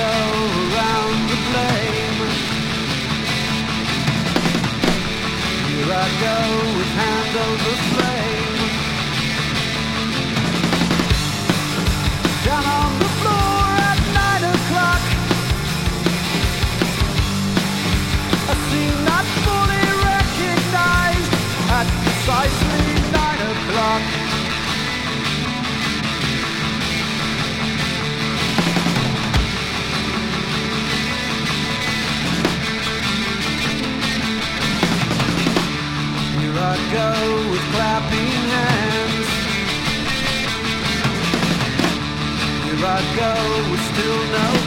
go around the flame. Here I go with hand over flame. Down on the floor at 9 o'clock, a scene not fully recognized at precisely 9 o'clock. Here I go with clapping hands. Here I go with still no